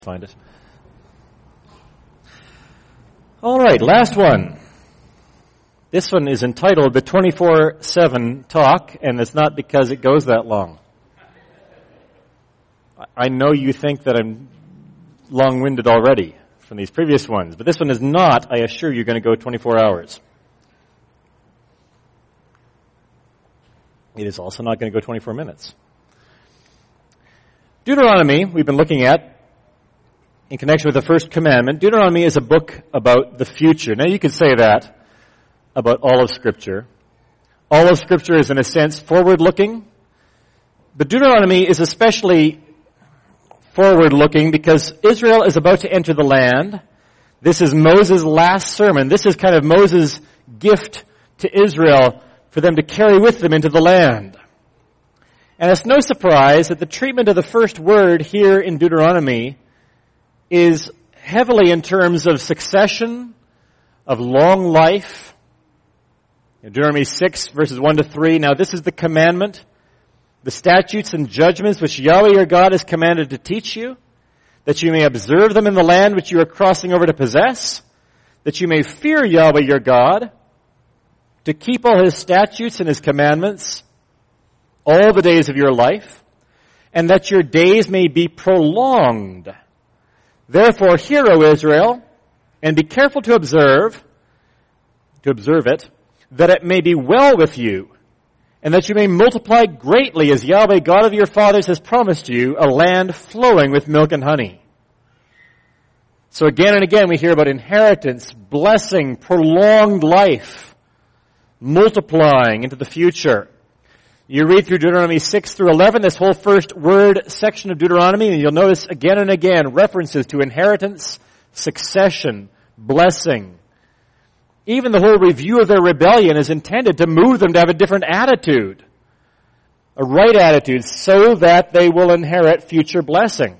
Find it. All right, last one. This one is entitled the 24/7 Talk, and it's not because it goes that long. I know you think that I'm long-winded already from these previous ones, but this one is not, I assure you, going to go 24 hours. It is also not going to go 24 minutes. Deuteronomy, we've been looking at in connection with the first commandment. Deuteronomy is a book about the future. Now you could say that about all of Scripture. All of Scripture is in a sense forward-looking, but Deuteronomy is especially forward-looking because Israel is about to enter the land. This is Moses' last sermon. This is kind of Moses' gift to Israel for them to carry with them into the land. And it's no surprise that the treatment of the first word here in Deuteronomy is heavily in terms of succession, of long life. In Deuteronomy 6, verses 1 to 3, now this is the commandment, the statutes and judgments which Yahweh your God has commanded to teach you, that you may observe them in the land which you are crossing over to possess, that you may fear Yahweh your God, to keep all his statutes and his commandments all the days of your life, and that your days may be prolonged. Therefore, hear, O Israel, and be careful to observe it, that it may be well with you, and that you may multiply greatly as Yahweh, God of your fathers, has promised you, a land flowing with milk and honey. So again and again we hear about inheritance, blessing, prolonged life, multiplying into the future. You read through Deuteronomy 6 through 11, this whole first word section of Deuteronomy, and you'll notice again and again references to inheritance, succession, blessing. Even the whole review of their rebellion is intended to move them to have a different attitude, a right attitude, so that they will inherit future blessing.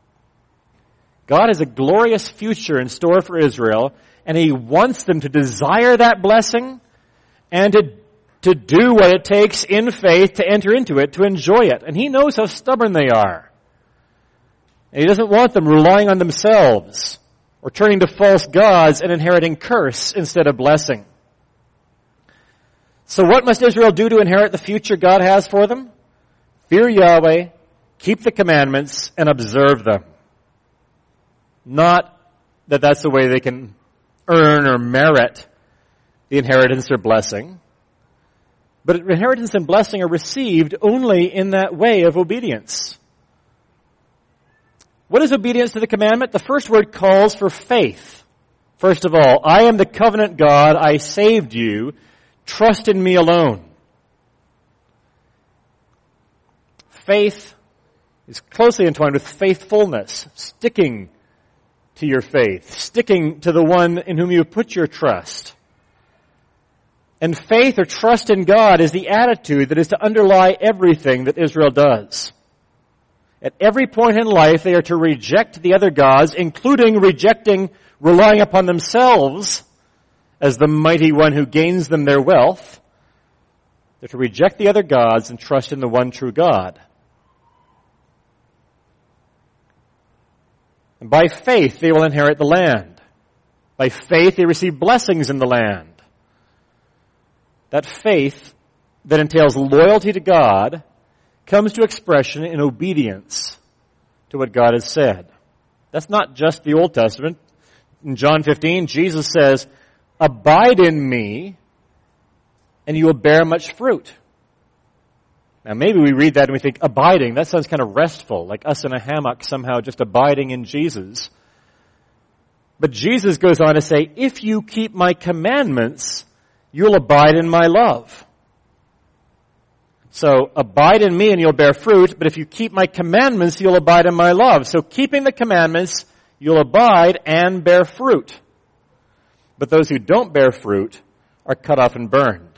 God has a glorious future in store for Israel, and He wants them to desire that blessing and to do what it takes in faith to enter into it, to enjoy it. And He knows how stubborn they are. And He doesn't want them relying on themselves or turning to false gods and inheriting curse instead of blessing. So what must Israel do to inherit the future God has for them? Fear Yahweh, keep the commandments, and observe them. Not that that's the way they can earn or merit the inheritance or blessing. But inheritance and blessing are received only in that way of obedience. What is obedience to the commandment? The first word calls for faith. First of all, I am the covenant God, I saved you, trust in me alone. Faith is closely entwined with faithfulness, sticking to your faith, sticking to the one in whom you have put your trust. And faith or trust in God is the attitude that is to underlie everything that Israel does. At every point in life, they are to reject the other gods, including relying upon themselves as the mighty one who gains them their wealth. They're to reject the other gods and trust in the one true God. And by faith, they will inherit the land. By faith, they receive blessings in the land. That faith that entails loyalty to God comes to expression in obedience to what God has said. That's not just the Old Testament. In John 15, Jesus says, abide in me and you will bear much fruit. Now maybe we read that and we think, abiding, that sounds kind of restful, like us in a hammock somehow just abiding in Jesus. But Jesus goes on to say, if you keep my commandments, you'll abide in my love. So, abide in me and you'll bear fruit, but if you keep my commandments, you'll abide in my love. So, keeping the commandments, you'll abide and bear fruit. But those who don't bear fruit are cut off and burned.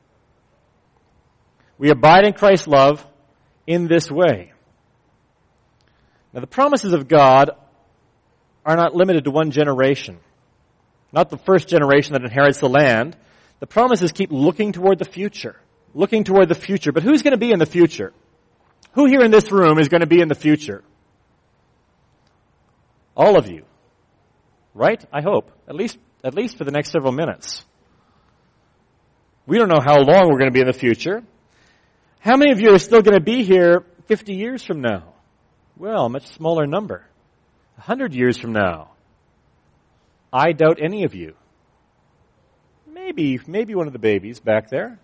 We abide in Christ's love in this way. Now, the promises of God are not limited to one generation. Not the first generation that inherits the land. The promises keep looking toward the future. Looking toward the future. But who's going to be in the future? Who here in this room is going to be in the future? All of you. Right? I hope. At least for the next several minutes. We don't know how long we're going to be in the future. How many of you are still going to be here 50 years from now? Well, a much smaller number. 100 years from now. I doubt any of you. Maybe one of the babies back there.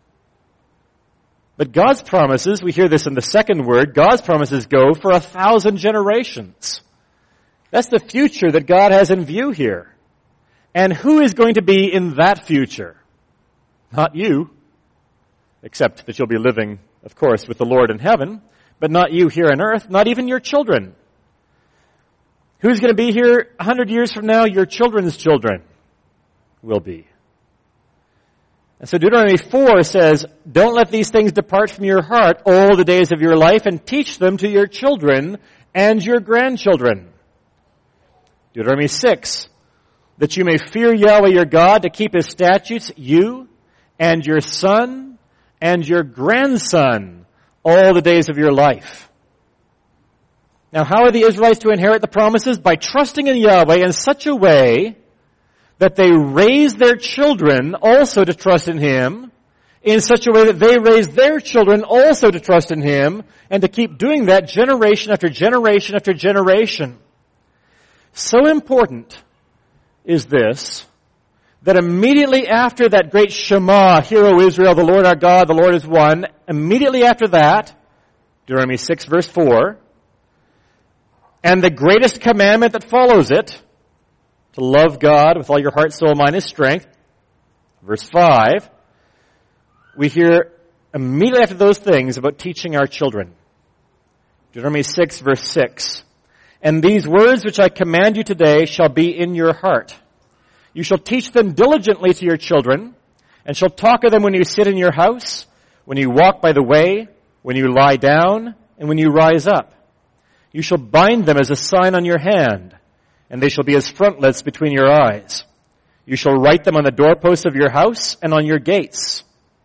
But God's promises, we hear this in the second word, God's promises go for 1,000 generations. That's the future that God has in view here. And who is going to be in that future? Not you, except that you'll be living, of course, with the Lord in heaven, but not you here on earth, not even your children. Who's going to be here 100 years from now? Your children's children will be. And so Deuteronomy 4 says, don't let these things depart from your heart all the days of your life, and teach them to your children and your grandchildren. Deuteronomy 6, that you may fear Yahweh your God, to keep his statutes, you and your son and your grandson, all the days of your life. Now, how are the Israelites to inherit the promises? By trusting in Yahweh in such a way that they raise their children also to trust in him, in such a way that they raise their children also to trust in him, and to keep doing that generation after generation after generation. So important is this, that immediately after that great Shema, Hear, O Israel, the Lord our God, the Lord is one, immediately after that, Deuteronomy 6 verse 4, and the greatest commandment that follows it, to love God with all your heart, soul, mind, and strength, verse 5, we hear immediately after those things about teaching our children. Deuteronomy 6 verse 6, and these words which I command you today shall be in your heart. You shall teach them diligently to your children, and shall talk of them when you sit in your house, when you walk by the way, when you lie down, and when you rise up. You shall bind them as a sign on your hand, and they shall be as frontlets between your eyes. You shall write them on the doorposts of your house and on your gates.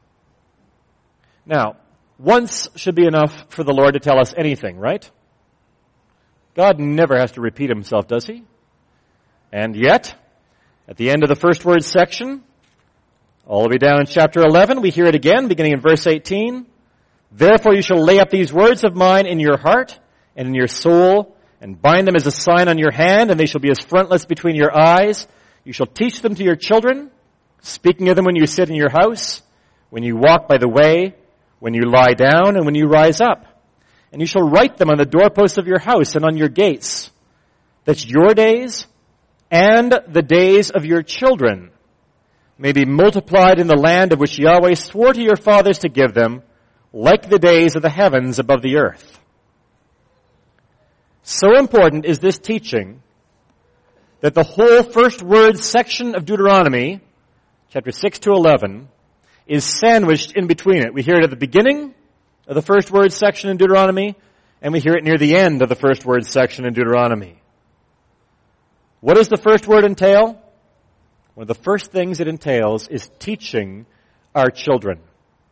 Now, once should be enough for the Lord to tell us anything, right? God never has to repeat himself, does he? And yet, at the end of the first word section, all the way down in chapter 11, we hear it again, beginning in verse 18. Therefore you shall lay up these words of mine in your heart and in your soul, and bind them as a sign on your hand, and they shall be as frontlets between your eyes. You shall teach them to your children, speaking of them when you sit in your house, when you walk by the way, when you lie down, and when you rise up. And you shall write them on the doorposts of your house and on your gates. That your days and the days of your children may be multiplied in the land of which Yahweh swore to your fathers to give them, like the days of the heavens above the earth. So important is this teaching that the whole first word section of Deuteronomy, chapter 6 to 11, is sandwiched in between it. We hear it at the beginning of the first word section in Deuteronomy, and we hear it near the end of the first word section in Deuteronomy. What does the first word entail? One of the first things it entails is teaching our children.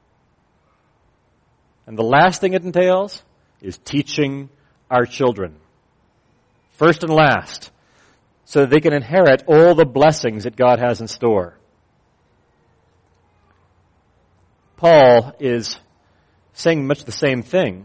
And the last thing it entails is teaching our children. First and last, so that they can inherit all the blessings that God has in store. Paul is saying much the same thing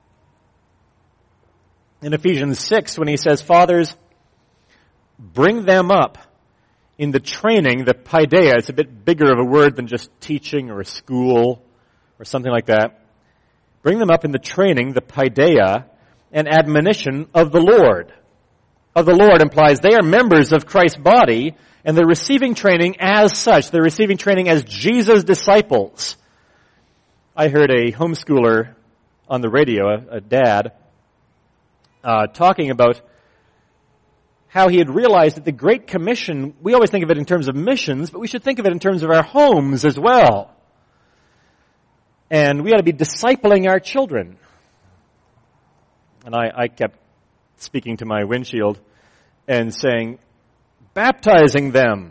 in Ephesians 6 when he says, Fathers, bring them up in the training, the paideia. It's a bit bigger of a word than just teaching or a school or something like that. Bring them up in the training, the paideia, and admonition of the Lord. Of the Lord implies they are members of Christ's body, and they're receiving training as such. They're receiving training as Jesus' disciples. I heard a homeschooler on the radio, a dad, talking about how he had realized that the Great Commission, we always think of it in terms of missions, but we should think of it in terms of our homes as well. And we ought to be discipling our children. And I kept speaking to my windshield and saying, baptizing them.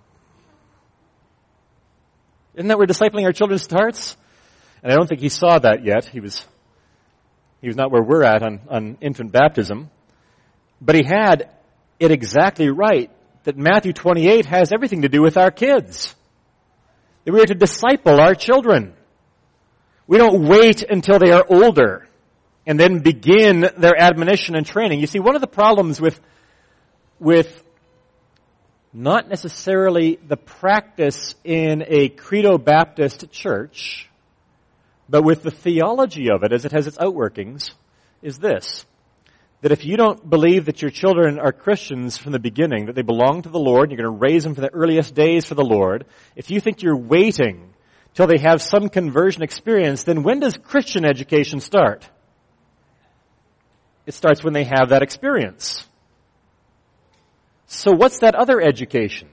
Isn't that where discipling our children starts? And I don't think he saw that yet. He was not where we're at on infant baptism. But he had it exactly right that Matthew 28 has everything to do with our kids. That we are to disciple our children. We don't wait until they are older and then begin their admonition and training. You see, one of the problems with not necessarily the practice in a Credo Baptist church, but with the theology of it as it has its outworkings, is this. That if you don't believe that your children are Christians from the beginning, that they belong to the Lord, and you're going to raise them from the earliest days for the Lord, if you think you're waiting till they have some conversion experience, then when does Christian education start? It starts when they have that experience. So what's that other education?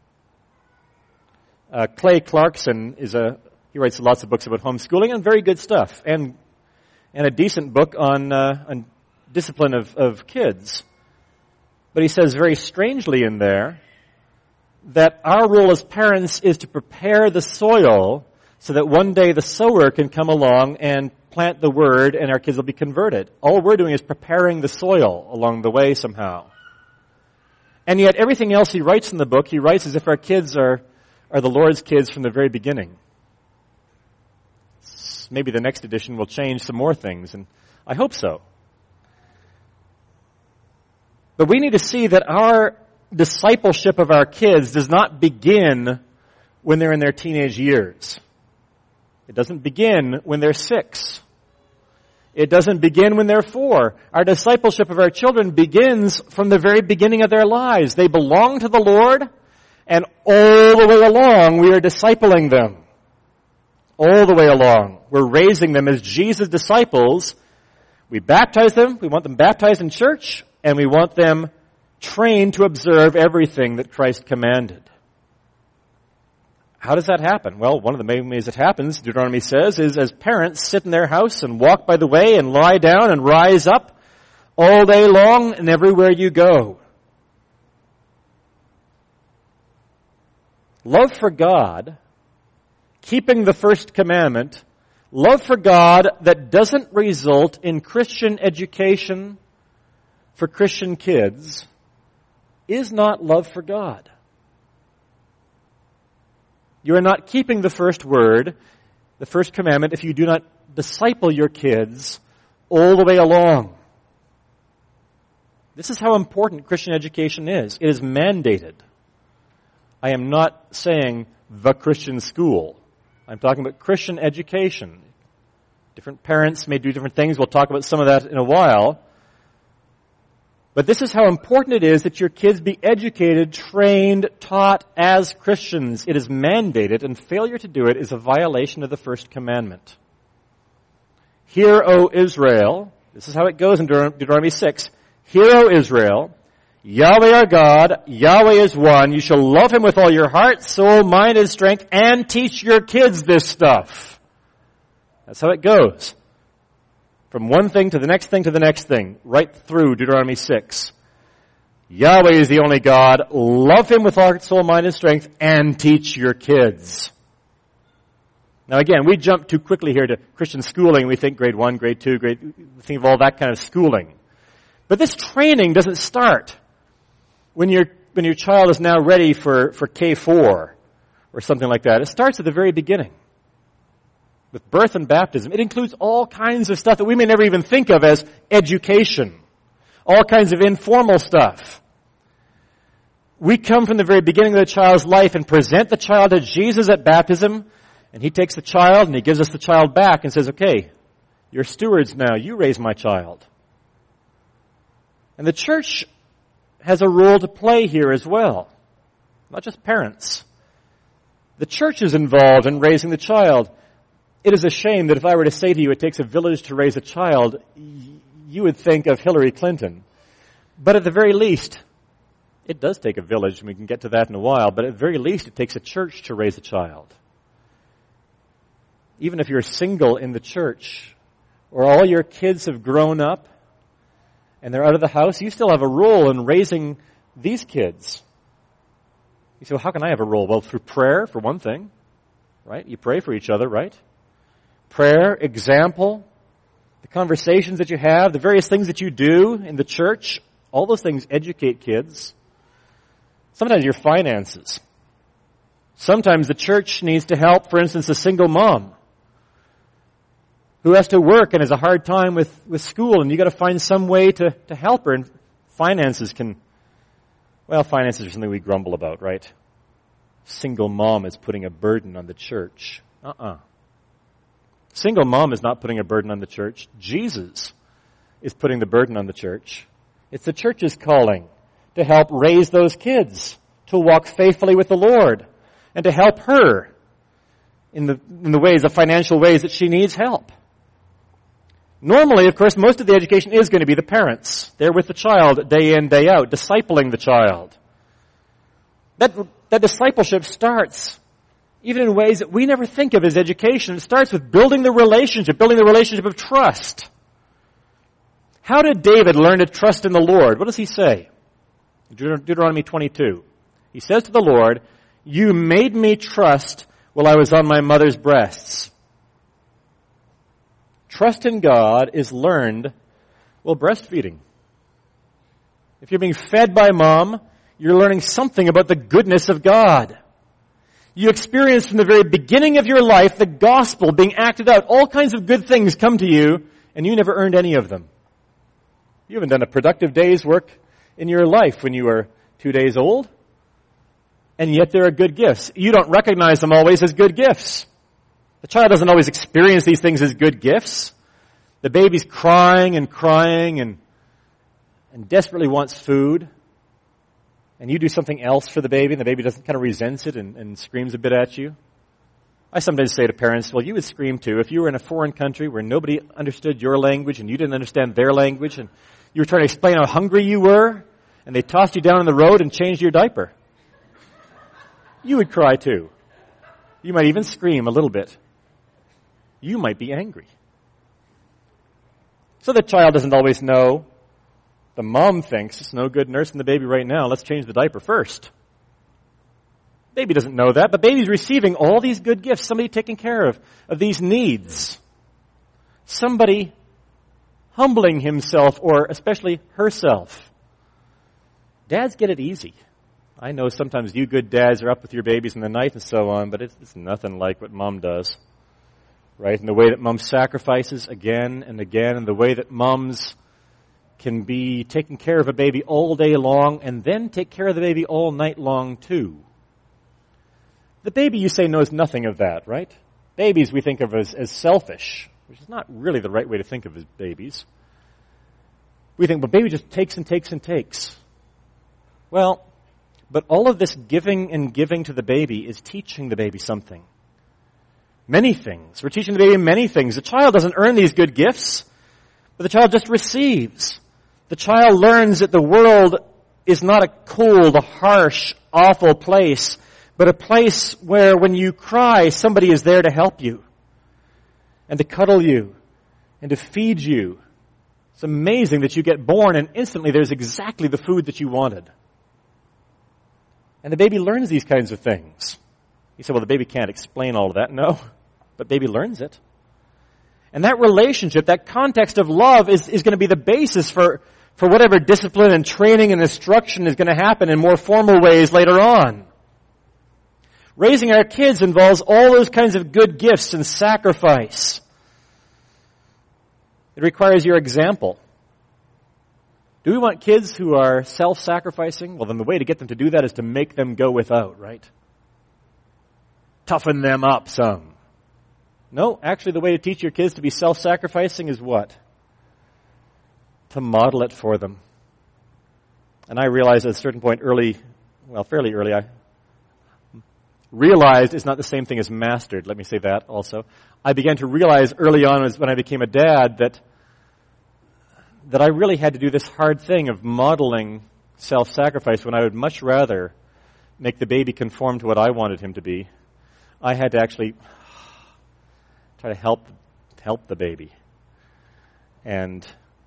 Clay Clarkson he writes lots of books about homeschooling and very good stuff, and a decent book on discipline of kids. But he says very strangely in there that our role as parents is to prepare the soil so that one day the sower can come along and plant the word and our kids will be converted. All we're doing is preparing the soil along the way somehow. And yet everything else he writes in the book, he writes as if our kids are the Lord's kids from the very beginning. Maybe the next edition will change some more things, and I hope so. But we need to see that our discipleship of our kids does not begin when they're in their teenage years. It doesn't begin when they're 6. It doesn't begin when they're 4. Our discipleship of our children begins from the very beginning of their lives. They belong to the Lord, and all the way along we are discipling them. All the way along. We're raising them as Jesus' disciples. We baptize them. We want them baptized in church. And we want them trained to observe everything that Christ commanded. How does that happen? Well, one of the main ways it happens, Deuteronomy says, is as parents sit in their house and walk by the way and lie down and rise up all day long and everywhere you go. Love for God, keeping the first commandment, love for God that doesn't result in Christian education for Christian kids, is not love for God. You are not keeping the first word, the first commandment, if you do not disciple your kids all the way along. This is how important Christian education is. It is mandated. I am not saying the Christian school. I'm talking about Christian education. Different parents may do different things. We'll talk about some of that in a while. But this is how important it is that your kids be educated, trained, taught as Christians. It is mandated, and failure to do it is a violation of the first commandment. Hear, O Israel, this is how it goes in Deuteronomy 6. Hear, O Israel, Yahweh our God, Yahweh is one. You shall love Him with all your heart, soul, mind, and strength, and teach your kids this stuff. That's how it goes. From one thing to the next thing to the next thing, right through Deuteronomy 6. Yahweh is the only God. Love Him with heart, soul, mind, and strength, and teach your kids. Now again, we jump too quickly here to Christian schooling. We think grade 1, grade 2, we think of all that kind of schooling. But this training doesn't start when your child is now ready for K4 or something like that. It starts at the very beginning. With birth and baptism. It includes all kinds of stuff that we may never even think of as education. All kinds of informal stuff. We come from the very beginning of the child's life and present the child to Jesus at baptism, and He takes the child and He gives us the child back and says, okay, you're stewards now, you raise my child. And the church has a role to play here as well. Not just parents. The church is involved in raising the child. It is a shame that if I were to say to you it takes a village to raise a child, you would think of Hillary Clinton. But at the very least, it does take a village, and we can get to that in a while, but at the very least it takes a church to raise a child. Even if you're single in the church, or all your kids have grown up, and they're out of the house, you still have a role in raising these kids. You say, well, how can I have a role? Well, through prayer, for one thing, right? You pray for each other, right? Prayer, example, the conversations that you have, the various things that you do in the church, All those things educate kids. Sometimes your finances. Sometimes the church needs to help, for instance, a single mom who has to work and has a hard time with school, and you got to find some way to help her. And finances are something we grumble about, right? Single mom is putting a burden on the church. Single mom is not putting a burden on the church. Jesus is putting the burden on the church. It's the church's calling to help raise those kids, to walk faithfully with the Lord, and to help her in the financial ways that she needs help. Normally, of course, most of the education is going to be the parents. They're with the child day in, day out, discipling the child. That discipleship starts even in ways that we never think of as education. It starts with building the relationship of trust. How did David learn to trust in the Lord? What does he say? Deuteronomy 22. He says to the Lord, "You made me trust while I was on my mother's breasts." Trust in God is learned while breastfeeding. If you're being fed by mom, you're learning something about the goodness of God. You experience from the very beginning of your life the gospel being acted out. All kinds of good things come to you, and you never earned any of them. You haven't done a productive day's work in your life when you were 2 days old, and yet there are good gifts. You don't recognize them always as good gifts. The child doesn't always experience these things as good gifts. The baby's crying and desperately wants food, and you do something else for the baby, and the baby kind of resents it and screams a bit at you. I sometimes say to parents, well, you would scream too if you were in a foreign country where nobody understood your language and you didn't understand their language, and you were trying to explain how hungry you were, and they tossed you down on the road and changed your diaper. You would cry too. You might even scream a little bit. You might be angry. So the child doesn't always know. The mom thinks, it's no good nursing the baby right now. Let's change the diaper first. Baby doesn't know that, but baby's receiving all these good gifts. Somebody taking care of these needs. Somebody humbling himself, or especially herself. Dads get it easy. I know sometimes you good dads are up with your babies in the night and so on, but it's nothing like what mom does. Right? And the way that mom sacrifices again and again, and the way that moms can be taking care of a baby all day long and then take care of the baby all night long too. The baby, you say, knows nothing of that, right? Babies we think of as selfish, which is not really the right way to think of as babies. We think, well, baby just takes and takes and takes. Well, but all of this giving and giving to the baby is teaching the baby something. Many things. We're teaching the baby many things. The child doesn't earn these good gifts, but the child just receives. The child learns that the world is not a cold, harsh, awful place, but a place where when you cry, somebody is there to help you and to cuddle you and to feed you. It's amazing that you get born and instantly there's exactly the food that you wanted. And the baby learns these kinds of things. You say, well, the baby can't explain all of that. No, but baby learns it. And that relationship, that context of love is going to be the basis for whatever discipline and training and instruction is going to happen in more formal ways later on. Raising our kids involves all those kinds of good gifts and sacrifice. It requires your example. Do we want kids who are self-sacrificing? Well, then the way to get them to do that is to make them go without, right? Toughen them up some. No, actually the way to teach your kids to be self-sacrificing is what? To model it for them. And I realized at a certain point fairly early, I realized it's not the same thing as mastered. Let me say that also. I began to realize early on when I became a dad that I really had to do this hard thing of modeling self-sacrifice when I would much rather make the baby conform to what I wanted him to be. I had to actually try to help the baby and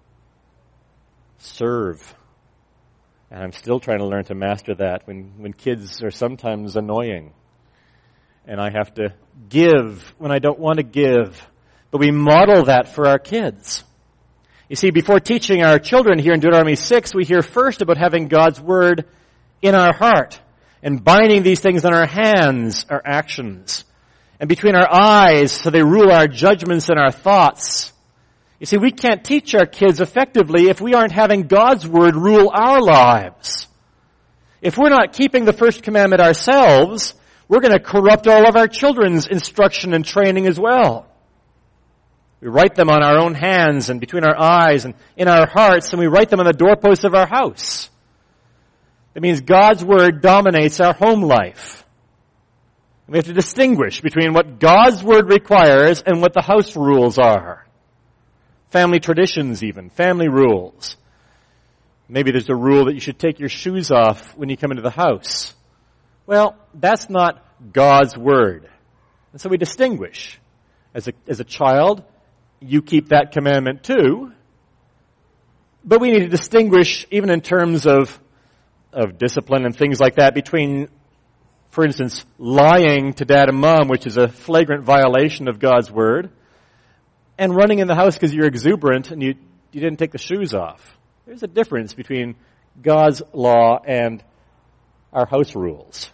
serve. And I'm still trying to learn to master that when kids are sometimes annoying. And I have to give when I don't want to give. But we model that for our kids. You see, before teaching our children here in Deuteronomy 6, we hear first about having God's Word in our heart and binding these things on our hands, our actions, and between our eyes so they rule our judgments and our thoughts. You see, we can't teach our kids effectively if we aren't having God's Word rule our lives. If we're not keeping the first commandment ourselves, we're going to corrupt all of our children's instruction and training as well. We write them on our own hands and between our eyes and in our hearts, and we write them on the doorposts of our house. That means God's Word dominates our home life. We have to distinguish between what God's Word requires and what the house rules are. Family traditions even, family rules. Maybe there's a rule that you should take your shoes off when you come into the house. Well, that's not God's Word. And so we distinguish. As a child, you keep that commandment too. But we need to distinguish, even in terms of discipline and things like that, between, for instance, lying to dad and mom, which is a flagrant violation of God's Word, and running in the house because you're exuberant and you didn't take the shoes off. There's a difference between God's law and our house rules.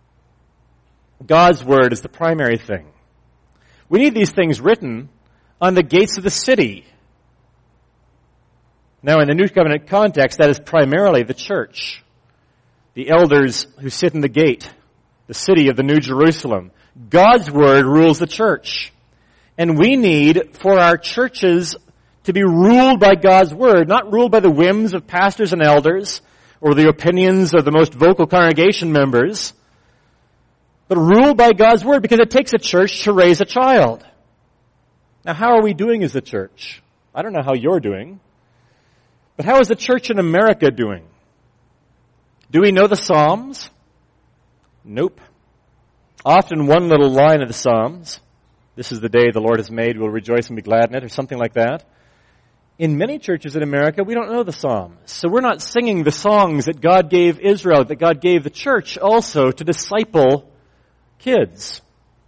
God's Word is the primary thing. We need these things written on the gates of the city. Now, in the New Covenant context, that is primarily the church. The elders who sit in the gate, the city of the New Jerusalem. God's Word rules the church. And we need for our churches to be ruled by God's Word, not ruled by the whims of pastors and elders or the opinions of the most vocal congregation members, but ruled by God's Word, because it takes a church to raise a child. Now, how are we doing as a church? I don't know how you're doing, but how is the church in America doing? Do we know the Psalms? Nope. Often one little line of the Psalms, "This is the day the Lord has made, we'll rejoice and be glad in it," or something like that. In many churches in America, we don't know the Psalms. So we're not singing the songs that God gave Israel, that God gave the church also to disciple kids.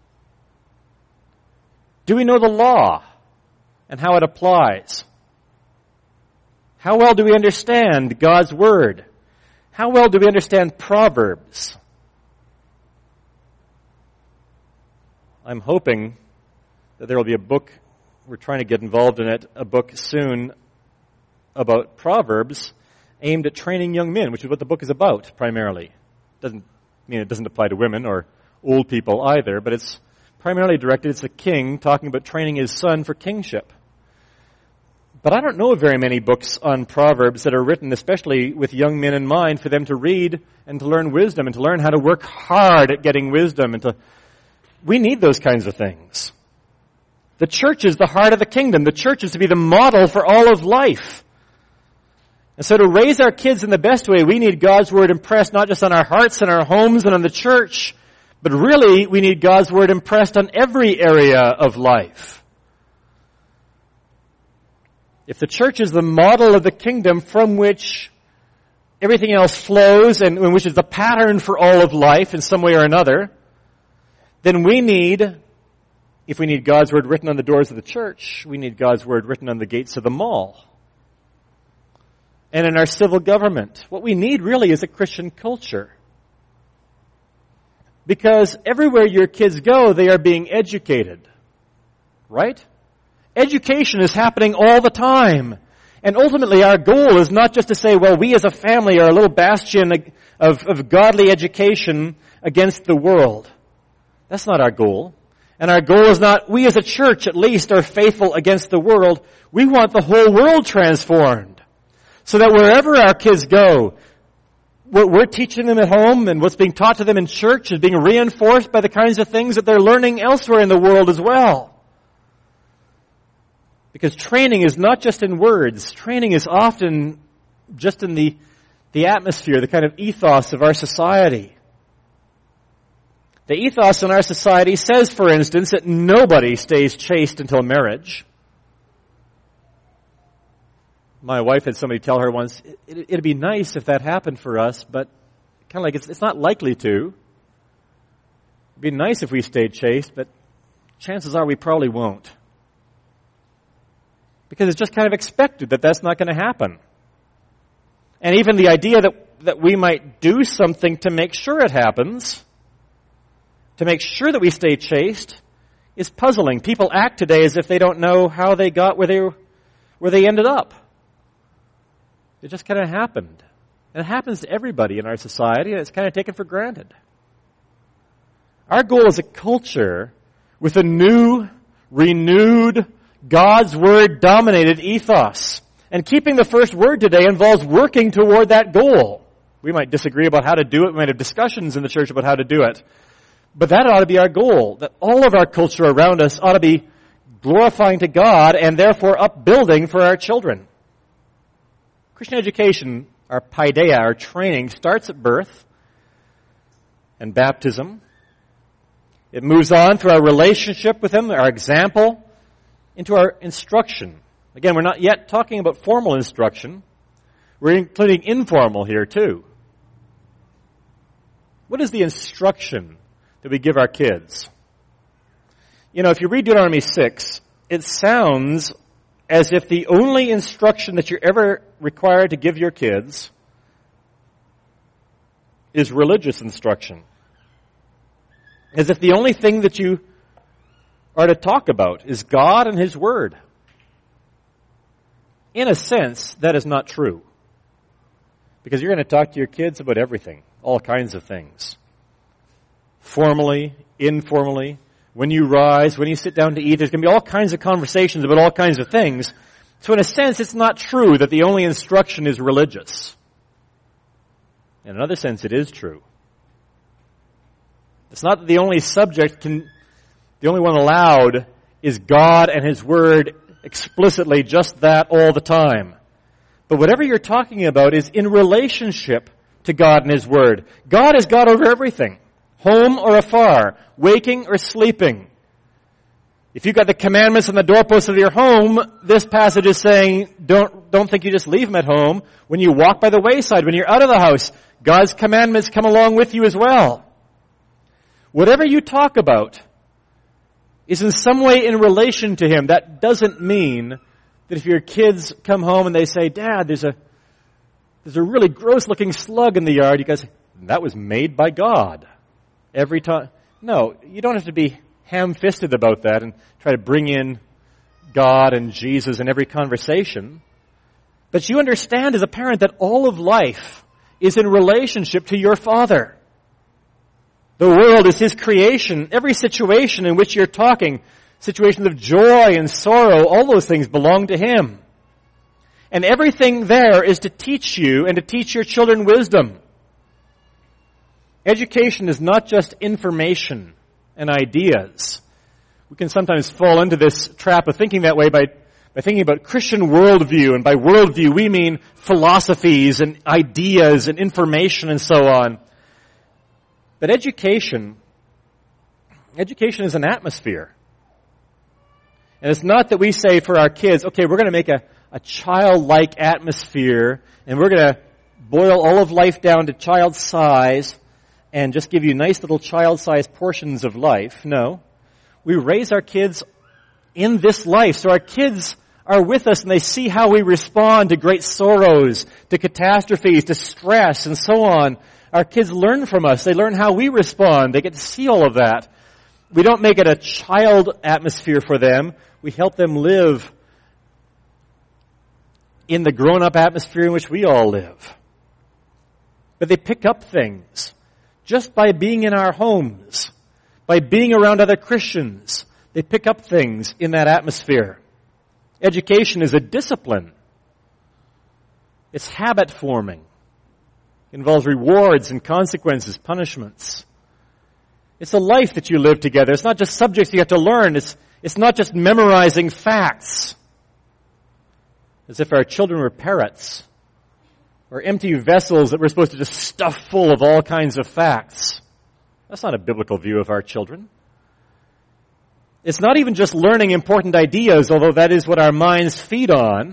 Do we know the law and how it applies? How well do we understand God's Word? How well do we understand Proverbs? I'm hoping that there will be a book, we're trying to get involved in it, a book soon about Proverbs aimed at training young men, which is what the book is about primarily. Doesn't mean it doesn't apply to women or old people either, but it's primarily directed, it's a king talking about training his son for kingship. But I don't know very many books on Proverbs that are written especially with young men in mind for them to read and to learn wisdom and to learn how to work hard at getting wisdom. We need those kinds of things. The church is the heart of the kingdom. The church is to be the model for all of life. And so to raise our kids in the best way, we need God's Word impressed not just on our hearts and our homes and on the church, but really we need God's Word impressed on every area of life. If the church is the model of the kingdom from which everything else flows and which is the pattern for all of life in some way or another, then if we need God's Word written on the doors of the church, we need God's Word written on the gates of the mall. And in our civil government. What we need really is a Christian culture. Because everywhere your kids go, they are being educated. Right? Education is happening all the time. And ultimately our goal is not just to say, well, we as a family are a little bastion of godly education against the world. That's not our goal. And our goal is not, we as a church at least are faithful against the world. We want the whole world transformed. So that wherever our kids go, what we're teaching them at home and what's being taught to them in church is being reinforced by the kinds of things that they're learning elsewhere in the world as well. Because training is not just in words. Training is often just in the atmosphere, the kind of ethos of our society. The ethos in our society says, for instance, that nobody stays chaste until marriage. My wife had somebody tell her once, it'd be nice if that happened for us, but kind of like it's not likely to. It'd be nice if we stayed chaste, but chances are we probably won't. Because it's just kind of expected that that's not going to happen. And even the idea that we might do something to make sure it happens, to make sure that we stay chaste, is puzzling. People act today as if they don't know how they got where they ended up. It just kind of happened. And it happens to everybody in our society, and it's kind of taken for granted. Our goal as a culture, with a new, renewed, God's Word-dominated ethos. And keeping the first word today involves working toward that goal. We might disagree about how to do it. We might have discussions in the church about how to do it. But that ought to be our goal, that all of our culture around us ought to be glorifying to God and therefore upbuilding for our children. Christian education, our paideia, our training, starts at birth and baptism. It moves on through our relationship with Him, our example, into our instruction. Again, we're not yet talking about formal instruction. We're including informal here too. What is the instruction that we give our kids? You know, if you read Deuteronomy 6, it sounds as if the only instruction that you're ever required to give your kids is religious instruction. As if the only thing that you are to talk about is God and His Word. In a sense, that is not true. Because you're going to talk to your kids about everything, all kinds of things. Formally, informally, when you rise, when you sit down to eat, there's going to be all kinds of conversations about all kinds of things. So in a sense, it's not true that the only instruction is religious. In another sense, it is true. It's not that the only the only one allowed is God and His Word explicitly, just that all the time. But whatever you're talking about is in relationship to God and His Word. God is God over everything. Home or afar, waking or sleeping. If you've got the commandments on the doorposts of your home, this passage is saying, don't think you just leave them at home. When you walk by the wayside, when you're out of the house, God's commandments come along with you as well. Whatever you talk about is in some way in relation to Him. That doesn't mean that if your kids come home and they say, Dad, there's a really gross looking slug in the yard, you guys say, that was made by God. Every time. No, you don't have to be ham-fisted about that and try to bring in God and Jesus in every conversation. But you understand as a parent that all of life is in relationship to your Father. The world is His creation. Every situation in which you're talking, situations of joy and sorrow, all those things belong to Him. And everything there is to teach you and to teach your children wisdom. Education is not just information and ideas. We can sometimes fall into this trap of thinking that way by thinking about Christian worldview. And by worldview, we mean philosophies and ideas and information and so on. But education is an atmosphere. And it's not that we say for our kids, okay, we're going to make a childlike atmosphere and we're going to boil all of life down to child size and just give you nice little child-sized portions of life. No. We raise our kids in this life. So our kids are with us and they see how we respond to great sorrows, to catastrophes, to stress, and so on. Our kids learn from us. They learn how we respond. They get to see all of that. We don't make it a child atmosphere for them. We help them live in the grown-up atmosphere in which we all live. But they pick up things just by being in our homes, by being around other Christians. They pick up things in that atmosphere. Education is a discipline. It's habit forming. It involves rewards and consequences, punishments. It's a life that you live together. It's not just subjects you have to learn. It's not just memorizing facts. As if our children were parrots or empty vessels that we're supposed to just stuff full of all kinds of facts. That's not a biblical view of our children. It's not even just learning important ideas, although that is what our minds feed on.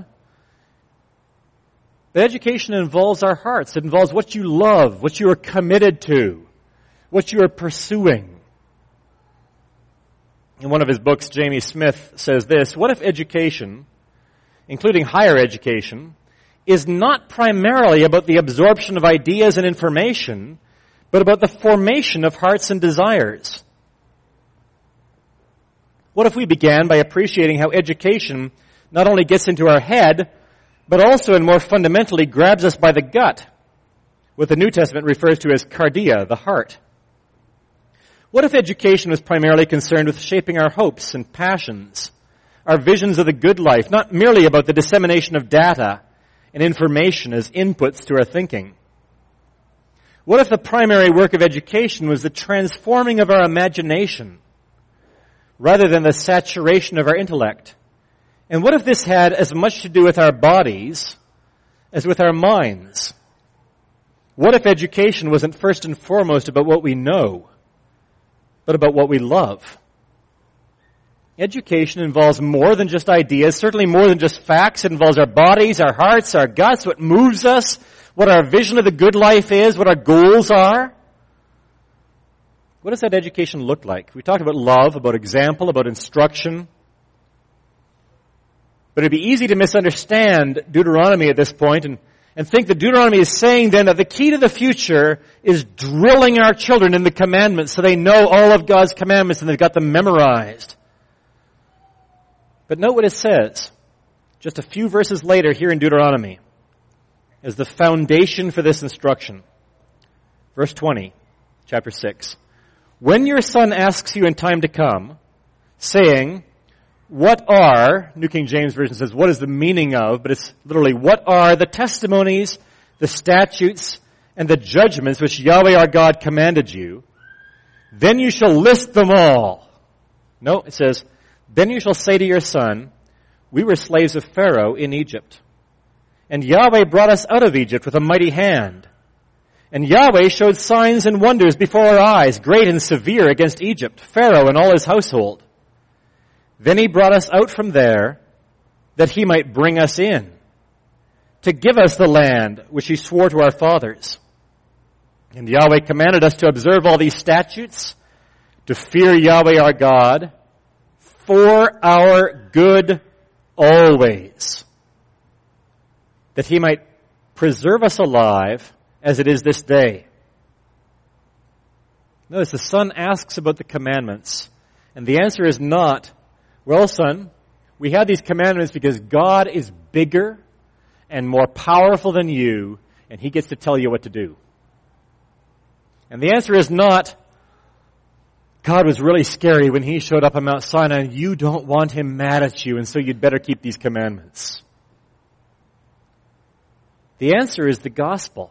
But education involves our hearts. It involves what you love, what you are committed to, what you are pursuing. In one of his books, Jamie Smith says this: what if education including higher education, is not primarily about the absorption of ideas and information, but about the formation of hearts and desires. What if we began by appreciating how education not only gets into our head, but also and more fundamentally grabs us by the gut, what the New Testament refers to as cardia, the heart? What if education was primarily concerned with shaping our hopes and passions, our visions of the good life, not merely about the dissemination of data and information as inputs to our thinking? What if the primary work of education was the transforming of our imagination rather than the saturation of our intellect? And what if this had as much to do with our bodies as with our minds? What if education wasn't first and foremost about what we know, but about what we love? Education involves more than just ideas, certainly more than just facts. It involves our bodies, our hearts, our guts, what moves us, what our vision of the good life is, what our goals are. What does that education look like? We talked about love, about example, about instruction. But it'd be easy to misunderstand Deuteronomy at this point and think that Deuteronomy is saying then that the key to the future is drilling our children in the commandments so they know all of God's commandments and they've got them memorized. But note what it says, just a few verses later here in Deuteronomy, as the foundation for this instruction. Verse 20, chapter 6. When your son asks you in time to come, saying, what are, New King James Version says, what is the meaning of, but it's literally, what are the testimonies, the statutes, and the judgments which Yahweh our God commanded you? Then you shall list them all. No, it says, then you shall say to your son, we were slaves of Pharaoh in Egypt. And Yahweh brought us out of Egypt with a mighty hand. And Yahweh showed signs and wonders before our eyes, great and severe against Egypt, Pharaoh and all his household. Then he brought us out from there that he might bring us in, to give us the land which he swore to our fathers. And Yahweh commanded us to observe all these statutes, to fear Yahweh our God, for our good always, that he might preserve us alive as it is this day. Notice the son asks about the commandments, and the answer is not, well, son, we have these commandments because God is bigger and more powerful than you, and he gets to tell you what to do. And the answer is not, God was really scary when he showed up on Mount Sinai, and you don't want him mad at you, and so you'd better keep these commandments. The answer is the gospel.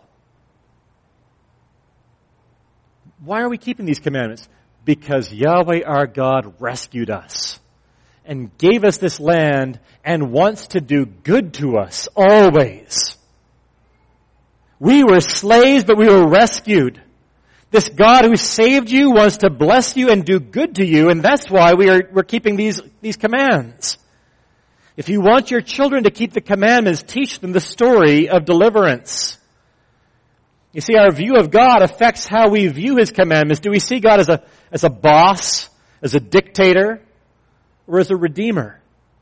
Why are we keeping these commandments? Because Yahweh our God rescued us and gave us this land and wants to do good to us always. We were slaves, but we were rescued. This God who saved you wants to bless you and do good to you, and that's why we're keeping these commands. If you want your children to keep the commandments, teach them the story of deliverance. You see, our view of God affects how we view his commandments. Do we see God as a boss, as a dictator, or as a redeemer?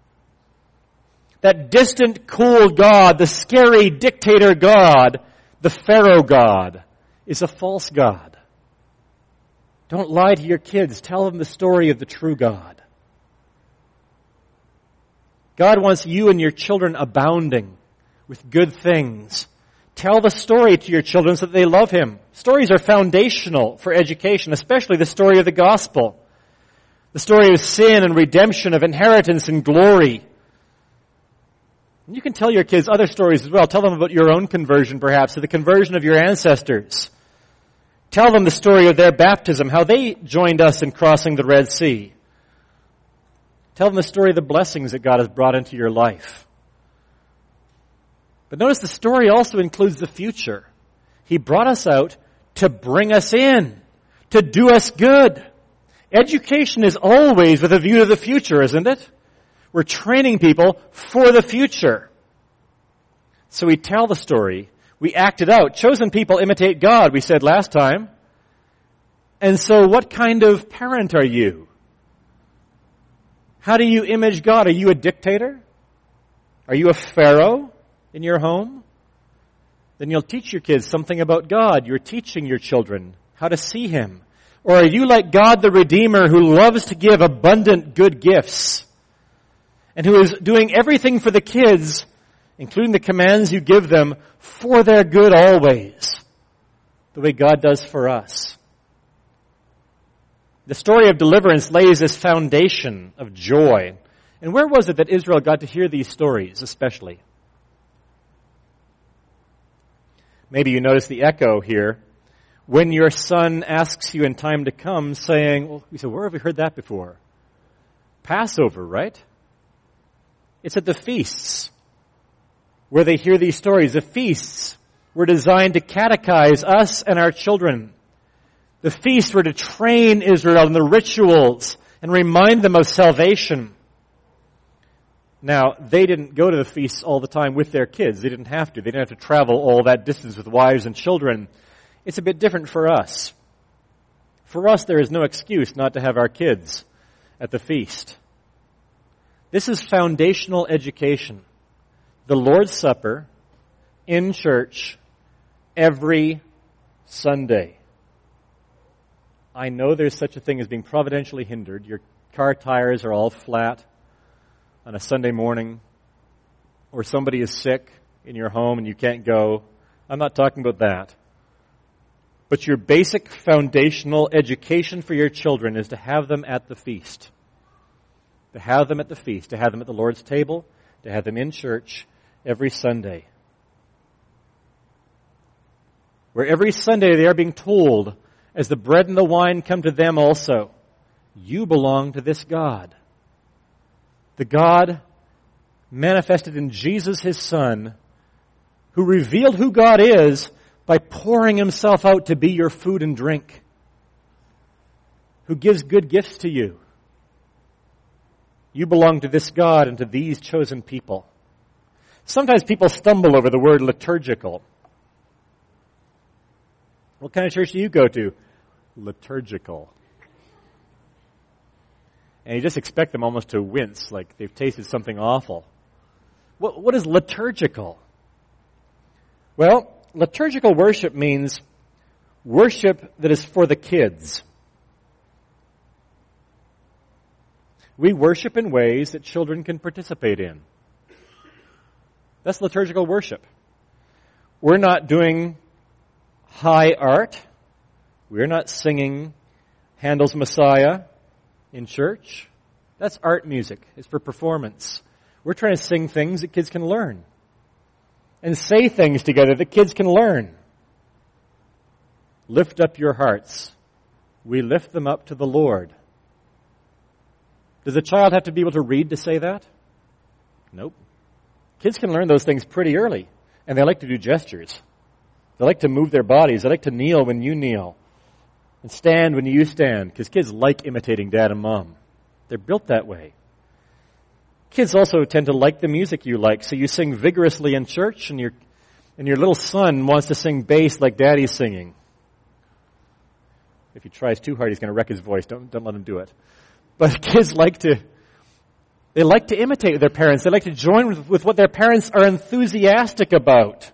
That distant, cold God, the scary dictator God, the Pharaoh God, is a false God. Don't lie to your kids. Tell them the story of the true God. God wants you and your children abounding with good things. Tell the story to your children so that they love him. Stories are foundational for education, especially the story of the gospel. The story of sin and redemption, of inheritance and glory. And you can tell your kids other stories as well. Tell them about your own conversion, perhaps, or the conversion of your ancestors. Tell them the story of their baptism, how they joined us in crossing the Red Sea. Tell them the story of the blessings that God has brought into your life. But notice the story also includes the future. He brought us out to bring us in, to do us good. Education is always with a view to the future, isn't it? We're training people for the future. So we tell the story, we act it out. Chosen people imitate God, we said last time. And so what kind of parent are you? How do you image God? Are you a dictator? Are you a Pharaoh in your home? Then you'll teach your kids something about God. You're teaching your children how to see Him. Or are you like God the Redeemer who loves to give abundant good gifts and who is doing everything for the kids, including the commands you give them, for their good always, the way God does for us? The story of deliverance lays this foundation of joy. And where was it that Israel got to hear these stories especially? Maybe you notice the echo here. When your son asks you in time to come, saying, well, you say, where have we heard that before? Passover, right? It's at the feasts where they hear these stories. The feasts were designed to catechize us and our children. The feasts were to train Israel in the rituals and remind them of salvation. Now, they didn't go to the feasts all the time with their kids. They didn't have to. They didn't have to travel all that distance with wives and children. It's a bit different for us. For us, there is no excuse not to have our kids at the feast. This is foundational education. The Lord's Supper in church every Sunday. I know there's such a thing as being providentially hindered. Your car tires are all flat on a Sunday morning, or somebody is sick in your home and you can't go. I'm not talking about that. But your basic foundational education for your children is to have them at the feast. To have them at the feast, to have them at the Lord's table, to have them in church every Sunday. Where every Sunday they are being told, as the bread and the wine come to them also, you belong to this God. The God manifested in Jesus, His Son, who revealed who God is by pouring Himself out to be your food and drink, who gives good gifts to you. You belong to this God and to these chosen people. Sometimes people stumble over the word liturgical. What kind of church do you go to? Liturgical. And you just expect them almost to wince, like they've tasted something awful. What is liturgical? Well, liturgical worship means worship that is for the kids. We worship in ways that children can participate in. That's liturgical worship. We're not doing high art. We're not singing Handel's Messiah in church. That's art music. It's for performance. We're trying to sing things that kids can learn and say things together that kids can learn. Lift up your hearts. We lift them up to the Lord. Does a child have to be able to read to say that? Nope. Kids can learn those things pretty early, and they like to do gestures. They like to move their bodies. They like to kneel when you kneel and stand when you stand, because kids like imitating dad and mom. They're built that way. Kids also tend to like the music you like, so you sing vigorously in church, and your little son wants to sing bass like daddy's singing. If he tries too hard, he's going to wreck his voice. Don't let him do it. But kids like to imitate their parents. They like to join with what their parents are enthusiastic about.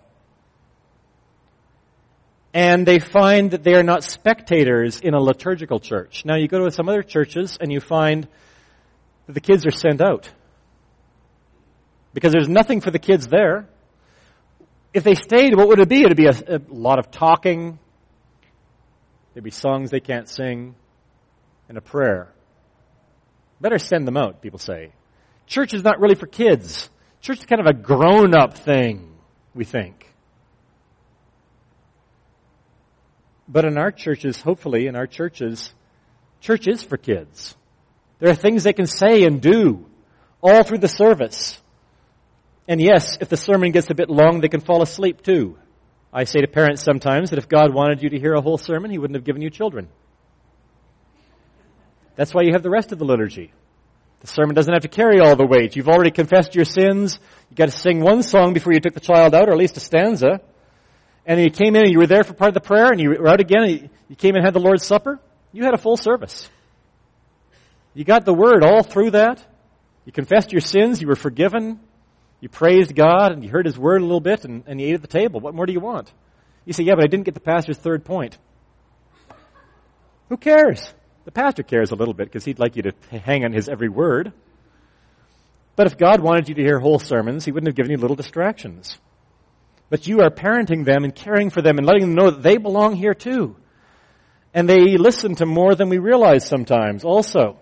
And they find that they are not spectators in a liturgical church. Now you go to some other churches and you find that the kids are sent out. Because there's nothing for the kids there. If they stayed, what would it be? It would be a lot of talking. There'd be songs they can't sing. And a prayer. Better send them out, people say. Church is not really for kids. Church is kind of a grown-up thing, we think. But in our churches, hopefully, in our churches, church is for kids. There are things they can say and do all through the service. And yes, if the sermon gets a bit long, they can fall asleep too. I say to parents sometimes that if God wanted you to hear a whole sermon, He wouldn't have given you children. That's why you have the rest of the liturgy. The sermon doesn't have to carry all the weight. You've already confessed your sins. You got to sing one song before you took the child out, or at least a stanza. And then you came in and you were there for part of the prayer, and you were out again, and you came and had the Lord's Supper. You had a full service. You got the Word all through that. You confessed your sins. You were forgiven. You praised God and you heard His word a little bit and you ate at the table. What more do you want? You say, yeah, but I didn't get the pastor's third point. Who cares? The pastor cares a little bit because he'd like you to hang on his every word. But if God wanted you to hear whole sermons, He wouldn't have given you little distractions. But you are parenting them and caring for them and letting them know that they belong here too. And they listen to more than we realize sometimes also.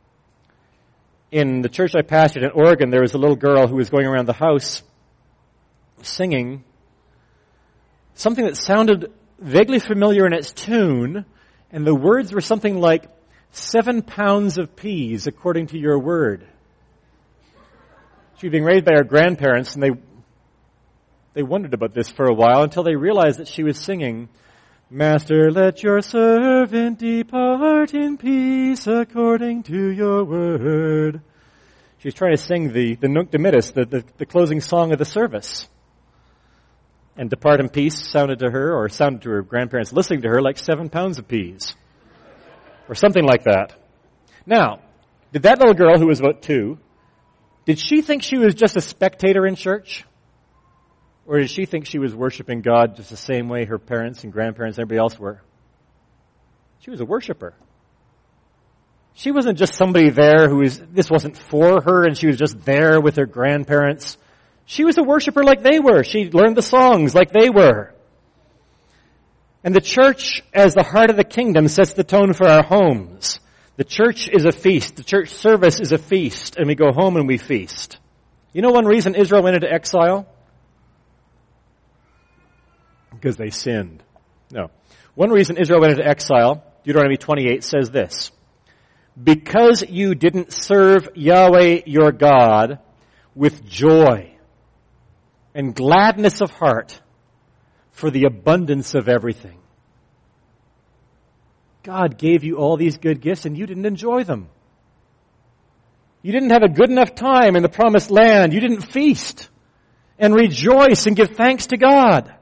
In the church I pastored in Oregon, there was a little girl who was going around the house singing something that sounded vaguely familiar in its tune, and the words were something like, 7 pounds of peas according to your word. She was being raised by her grandparents, and they wondered about this for a while until they realized that she was singing, Master, let your servant depart in peace according to your word. She was trying to sing the Nunc Dimittis, the closing song of the service. And depart in peace sounded to her grandparents listening to her like 7 pounds of peas. Or something like that. Now, did that little girl who was about 2, did she think she was just a spectator in church? Or did she think she was worshiping God just the same way her parents and grandparents and everybody else were? She was a worshiper. She wasn't just somebody there this wasn't for her and she was just there with her grandparents. She was a worshiper like they were. She learned the songs like they were. And the church, as the heart of the kingdom, sets the tone for our homes. The church is a feast. The church service is a feast, and we go home and we feast. You know one reason Israel went into exile? Because they sinned. No. One reason Israel went into exile, Deuteronomy 28 says this, because you didn't serve Yahweh your God with joy and gladness of heart for the abundance of everything. God gave you all these good gifts and you didn't enjoy them. You didn't have a good enough time in the promised land. You didn't feast and rejoice and give thanks to God.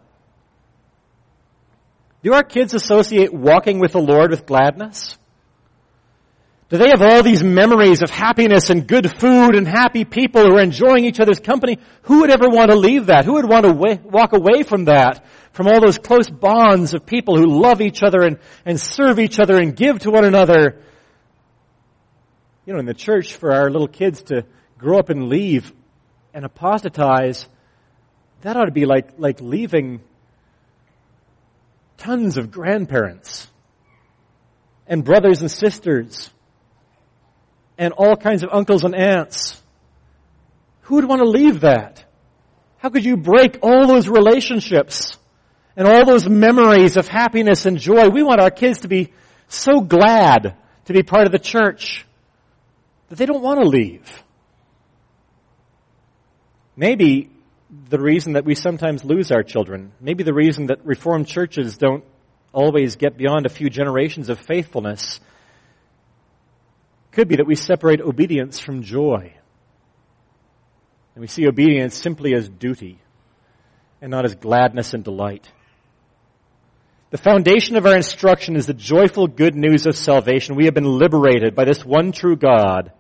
Do our kids associate walking with the Lord with gladness? Do they have all these memories of happiness and good food and happy people who are enjoying each other's company? Who would ever want to leave that? Who would want to walk away from that? From all those close bonds of people who love each other and serve each other and give to one another. You know, in the church, for our little kids to grow up and leave and apostatize, that ought to be like leaving tons of grandparents and brothers and sisters and all kinds of uncles and aunts. Who would want to leave that? How could you break all those relationships and all those memories of happiness and joy? We want our kids to be so glad to be part of the church that they don't want to leave. Maybe the reason that we sometimes lose our children, maybe the reason that Reformed churches don't always get beyond a few generations of faithfulness could be that we separate obedience from joy. And we see obedience simply as duty and not as gladness and delight. The foundation of our instruction is the joyful good news of salvation. We have been liberated by this one true God.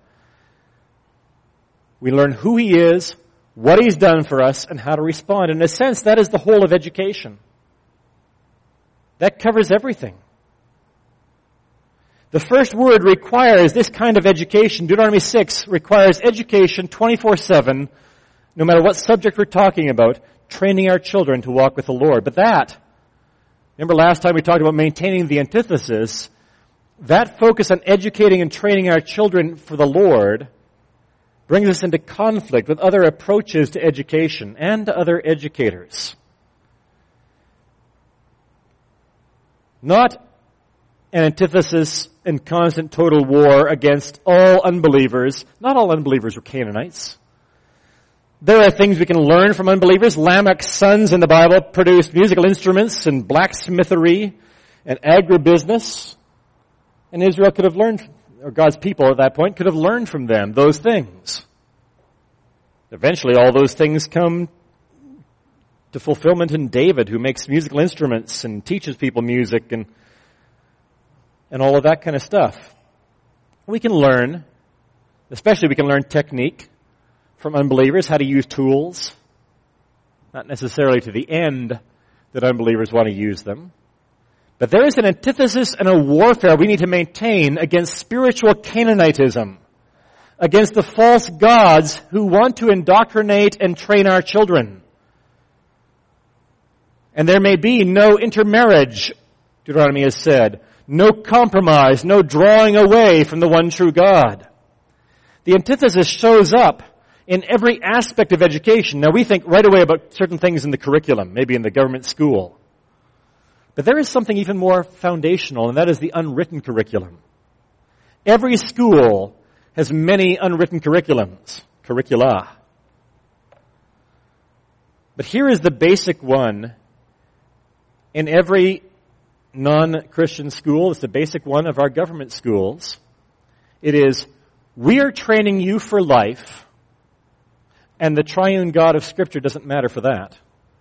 We learn who He is, what He's done for us, and how to respond. In a sense, that is the whole of education. That covers everything. The first word requires this kind of education. Deuteronomy 6 requires education 24/7, no matter what subject we're talking about, training our children to walk with the Lord. But remember last time we talked about maintaining the antithesis, that focus on educating and training our children for the Lord brings us into conflict with other approaches to education and to other educators. Not an antithesis and constant total war against all unbelievers. Not all unbelievers were Canaanites. There are things we can learn from unbelievers. Lamech's sons in the Bible produced musical instruments and blacksmithery and agribusiness. And Israel could have learned, or God's people at that point could have learned from them those things. Eventually all those things come to fulfillment in David, who makes musical instruments and teaches people music and all of that kind of stuff. We can learn, especially we can learn technique from unbelievers how to use tools, not necessarily to the end that unbelievers want to use them. But there is an antithesis and a warfare we need to maintain against spiritual Canaanitism, against the false gods who want to indoctrinate and train our children. And there may be no intermarriage, Deuteronomy has said, no compromise, no drawing away from the one true God. The antithesis shows up in every aspect of education. Now we think right away about certain things in the curriculum, maybe in the government school. But there is something even more foundational, and that is the unwritten curriculum. Every school has many unwritten curricula. But here is the basic one in every non-Christian school. It's the basic one of our government schools. It is, we are training you for life, and the triune God of Scripture doesn't matter for that.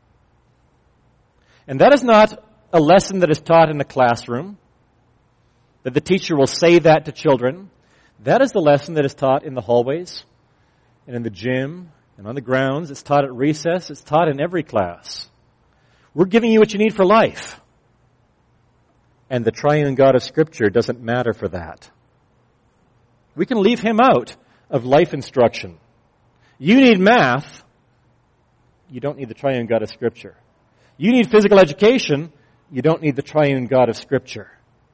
And that is not a lesson that is taught in the classroom, that the teacher will say that to children. That is the lesson that is taught in the hallways and in the gym and on the grounds. It's taught at recess. It's taught in every class. We're giving you what you need for life. And the triune God of Scripture doesn't matter for that. We can leave him out of life instruction. You need math. You don't need the triune God of Scripture. You need physical education. You don't need the triune God of Scripture.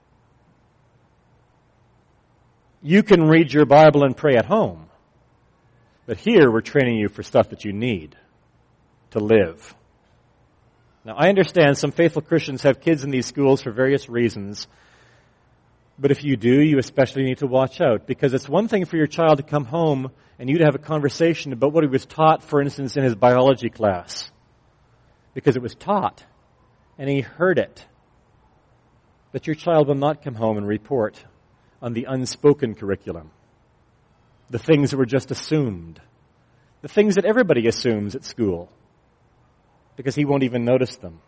You can read your Bible and pray at home. But here we're training you for stuff that you need to live. Now, I understand some faithful Christians have kids in these schools for various reasons. But if you do, you especially need to watch out. Because it's one thing for your child to come home and you to have a conversation about what he was taught, for instance, in his biology class. Because it was taught. And he heard it. But your child will not come home and report on the unspoken curriculum. The things that were just assumed. The things that everybody assumes at school. Because he won't even notice them.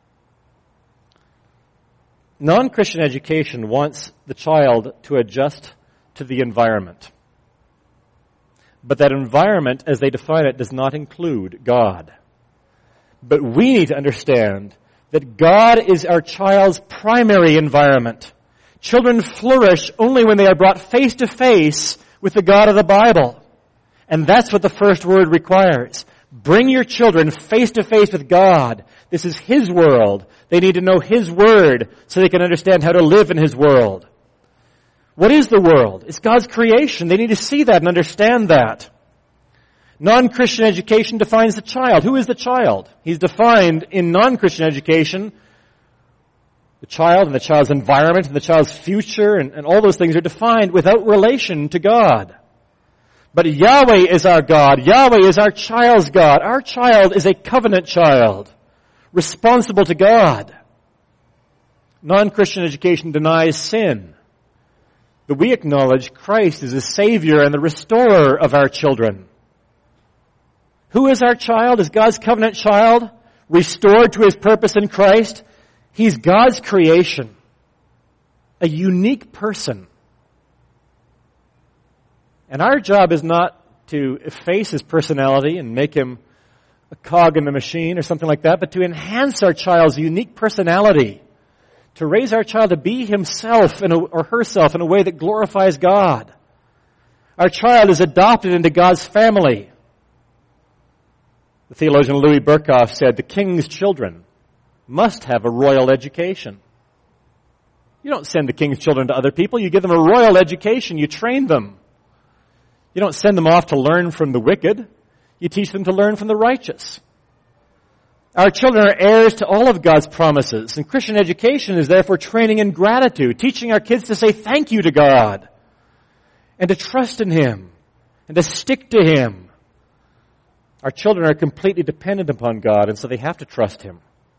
Non-Christian education wants the child to adjust to the environment. But that environment, as they define it, does not include God. But we need to understand that God is our child's primary environment. Children flourish only when they are brought face to face with the God of the Bible. And that's what the first word requires. Bring your children face to face with God. This is His world. They need to know His Word so they can understand how to live in His world. What is the world? It's God's creation. They need to see that and understand that. Non-Christian education defines the child. Who is the child? He's defined in non-Christian education. The child and the child's environment and the child's future and all those things are defined without relation to God. But Yahweh is our God. Yahweh is our child's God. Our child is a covenant child, responsible to God. Non-Christian education denies sin. But we acknowledge Christ is the Savior and the restorer of our children. Who is our child? Is God's covenant child restored to His purpose in Christ? He's God's creation, a unique person. And our job is not to efface his personality and make him a cog in the machine or something like that, but to enhance our child's unique personality, to raise our child to be himself or herself in a way that glorifies God. Our child is adopted into God's family. The theologian Louis Berkhoff said, the king's children must have a royal education. You don't send the king's children to other people. You give them a royal education. You train them. You don't send them off to learn from the wicked. You teach them to learn from the righteous. Our children are heirs to all of God's promises. And Christian education is therefore training in gratitude, teaching our kids to say thank you to God and to trust in Him and to stick to Him. Our children are completely dependent upon God, and so they have to trust Him.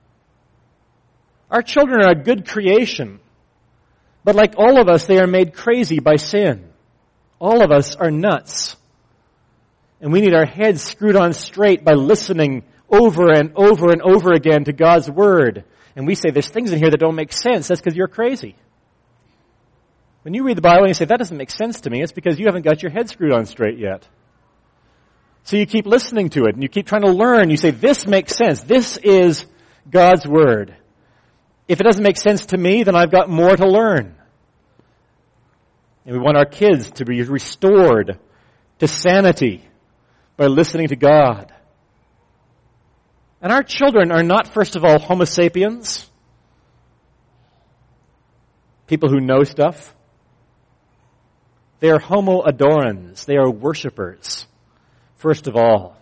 Our children are a good creation, but like all of us, they are made crazy by sin. All of us are nuts. And we need our heads screwed on straight by listening over and over and over again to God's Word. And we say, there's things in here that don't make sense. That's because you're crazy. When you read the Bible and you say, that doesn't make sense to me, it's because you haven't got your head screwed on straight yet. So you keep listening to it and you keep trying to learn. You say, this makes sense. This is God's Word. If it doesn't make sense to me, then I've got more to learn. And we want our kids to be restored to sanity by listening to God. And our children are not, first of all, Homo sapiens, people who know stuff. They are Homo adorans. They are worshipers, first of all.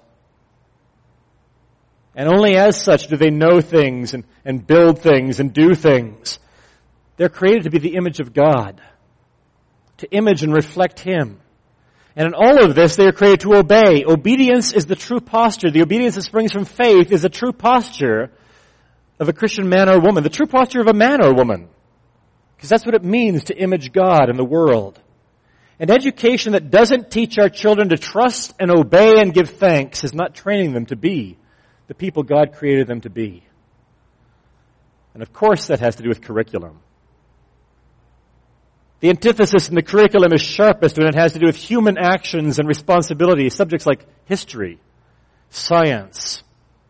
And only as such do they know things and build things and do things. They're created to be the image of God, to image and reflect Him. And in all of this, they are created to obey. Obedience is the true posture. The obedience that springs from faith is the true posture of a Christian man or woman, the true posture of a man or woman. Because that's what it means to image God in the world. An education that doesn't teach our children to trust and obey and give thanks is not training them to be the people God created them to be. And of course that has to do with curriculum. The antithesis in the curriculum is sharpest when it has to do with human actions and responsibilities, subjects like history, science.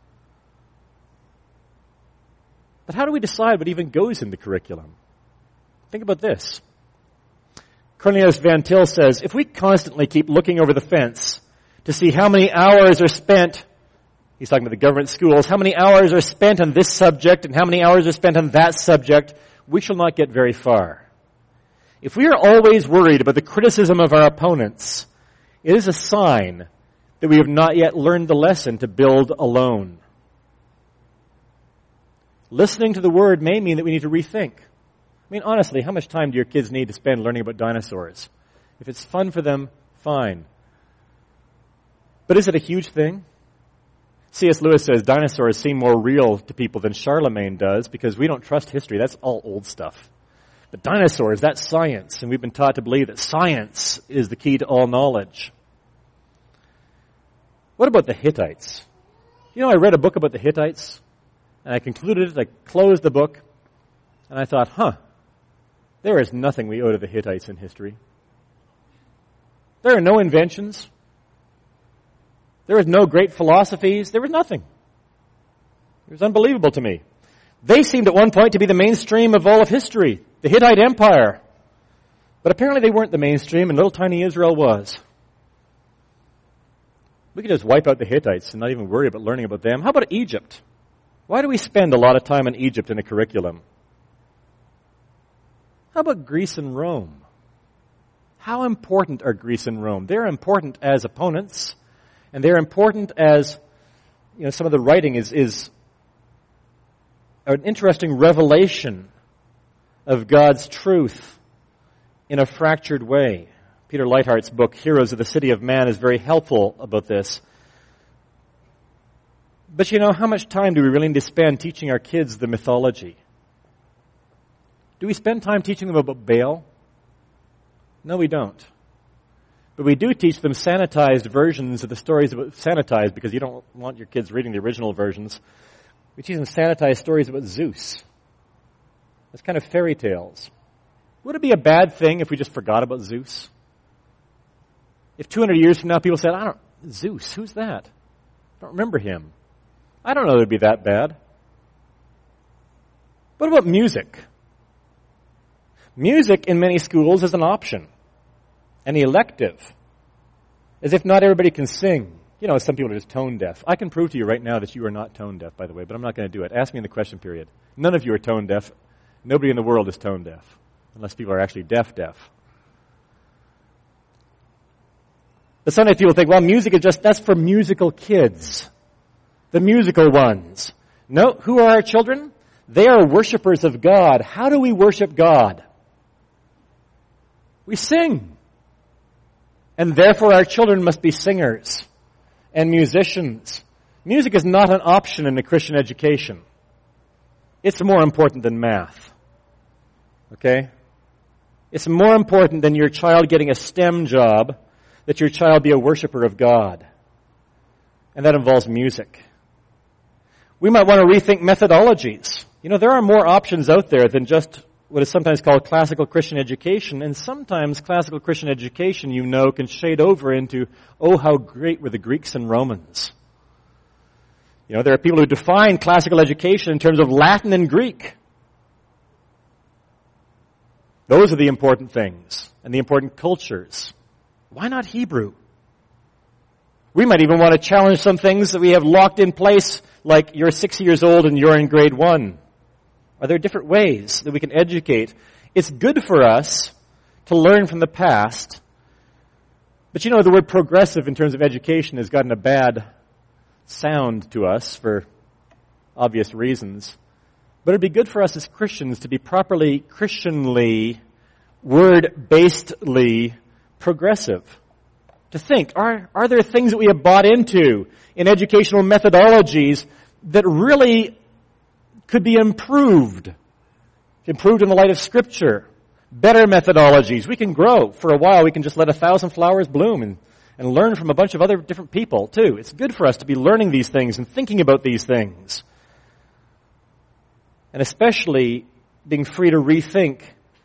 But how do we decide what even goes in the curriculum? Think about this. Cornelius Van Til says, if we constantly keep looking over the fence to see how many hours are spent, he's talking about the government schools, how many hours are spent on this subject and how many hours are spent on that subject, we shall not get very far. If we are always worried about the criticism of our opponents, it is a sign that we have not yet learned the lesson to build alone. Listening to the Word may mean that we need to rethink. I mean, honestly, how much time do your kids need to spend learning about dinosaurs? If it's fun for them, fine. But is it a huge thing? C.S. Lewis says dinosaurs seem more real to people than Charlemagne does because we don't trust history. That's all old stuff. But dinosaurs, that's science, and we've been taught to believe that science is the key to all knowledge. What about the Hittites? You know, I read a book about the Hittites, and I concluded it, I closed the book, and I thought, there is nothing we owe to the Hittites in history. There are no inventions. There was no great philosophies. There was nothing. It was unbelievable to me. They seemed at one point to be the mainstream of all of history, the Hittite Empire. But apparently they weren't the mainstream, and little tiny Israel was. We could just wipe out the Hittites and not even worry about learning about them. How about Egypt? Why do we spend a lot of time on Egypt in a curriculum? How about Greece and Rome? How important are Greece and Rome? They're important as opponents, and they're important as, some of the writing is an interesting revelation of God's truth in a fractured way. Peter Leithart's book, Heroes of the City of Man, is very helpful about this. But how much time do we really need to spend teaching our kids the mythology? Do we spend time teaching them about Baal? No, we don't. But we do teach them sanitized versions of the stories about sanitized because you don't want your kids reading the original versions. We teach them sanitized stories about Zeus. It's kind of fairy tales. Would it be a bad thing if we just forgot about Zeus? If 200 years from now people said, Zeus, who's that? I don't remember him. I don't know that it would be that bad. What about music? Music in many schools is an option, an elective, as if not everybody can sing. Some people are just tone deaf. I can prove to you right now that you are not tone deaf, by the way, but I'm not going to do it. Ask me in the question period. None of you are tone deaf. Nobody in the world is tone deaf, unless people are actually deaf. But sometimes people think, music is that's for musical kids, the musical ones. No, who are our children? They are worshipers of God. How do we worship God? We sing. And therefore our children must be singers and musicians. Music is not an option in a Christian education. It's more important than math. Okay? It's more important than your child getting a STEM job that your child be a worshiper of God. And that involves music. We might want to rethink methodologies. There are more options out there than just what is sometimes called classical Christian education, and sometimes classical Christian education, can shade over into, oh, how great were the Greeks and Romans. There are people who define classical education in terms of Latin and Greek. Those are the important things and the important cultures. Why not Hebrew? We might even want to challenge some things that we have locked in place, like you're 6 years old and you're in grade 1. Are there different ways that we can educate? It's good for us to learn from the past. But the word progressive in terms of education has gotten a bad sound to us for obvious reasons. But it'd be good for us as Christians to be properly Christianly, word-basedly progressive. To think, are there things that we have bought into in educational methodologies that really could be improved in the light of Scripture? Better methodologies. We can grow. For a while, we can just let 1,000 flowers bloom and learn from a bunch of other different people, too. It's good for us to be learning these things and thinking about these things. And especially being free to rethink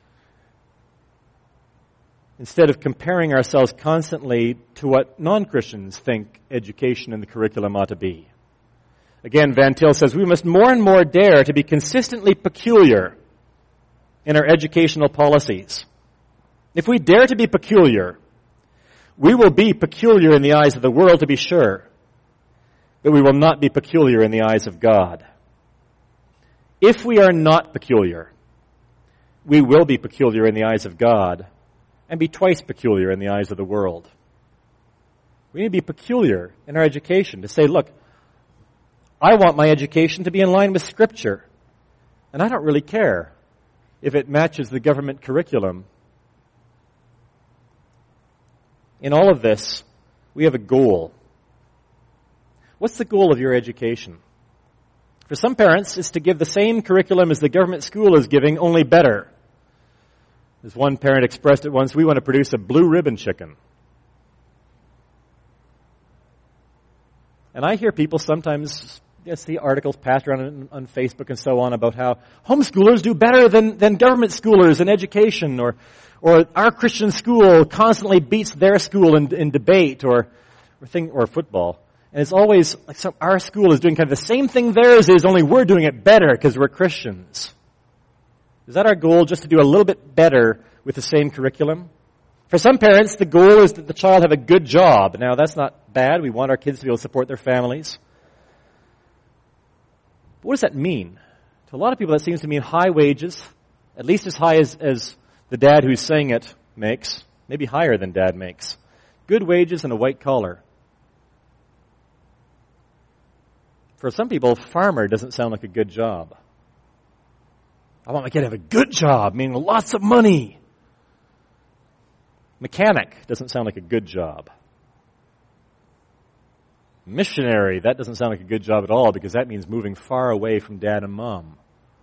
instead of comparing ourselves constantly to what non-Christians think education and the curriculum ought to be. Again, Van Til says, we must more and more dare to be consistently peculiar in our educational policies. If we dare to be peculiar, we will be peculiar in the eyes of the world, to be sure, but we will not be peculiar in the eyes of God. If we are not peculiar, we will be peculiar in the eyes of God and be twice peculiar in the eyes of the world. We need to be peculiar in our education, to say, look, I want my education to be in line with Scripture, and I don't really care if it matches the government curriculum. In all of this, we have a goal. What's the goal of your education? For some parents, it's to give the same curriculum as the government school is giving, only better. As one parent expressed it once, we want to produce a blue ribbon chicken. And I hear people sometimes see articles passed around on Facebook and so on about how homeschoolers do better than government schoolers in education, or our Christian school constantly beats their school in debate or football. And it's always like our school is doing kind of the same thing theirs is, only we're doing it better because we're Christians. Is that our goal, just to do a little bit better with the same curriculum? For some parents, the goal is that the child have a good job. Now, that's not bad. We want our kids to be able to support their families. But what does that mean? To a lot of people, that seems to mean high wages, at least as high as the dad who's saying it makes, maybe higher than dad makes. Good wages and a white collar. For some people, farmer doesn't sound like a good job. I want my kid to have a good job, meaning lots of money. Mechanic doesn't sound like a good job. Missionary, that doesn't sound like a good job at all, because that means moving far away from dad and mom.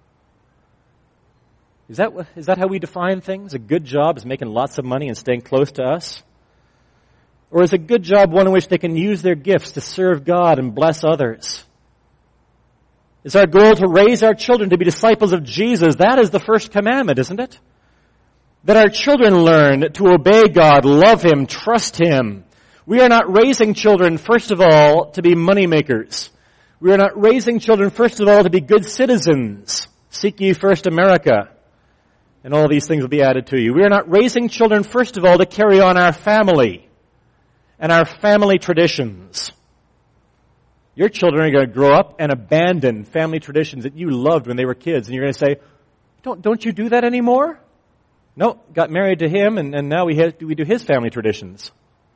Is that how we define things? A good job is making lots of money and staying close to us? Or is a good job one in which they can use their gifts to serve God and bless others? Is our goal to raise our children to be disciples of Jesus? That is the first commandment, isn't it? That our children learn to obey God, love Him, trust Him. We are not raising children, first of all, to be money makers. We are not raising children, first of all, to be good citizens. Seek ye first America, and all these things will be added to you. We are not raising children, first of all, to carry on our family and our family traditions. Your children are going to grow up and abandon family traditions that you loved when they were kids. And you're going to say, don't you do that anymore? No, got married to him and now we do his family traditions.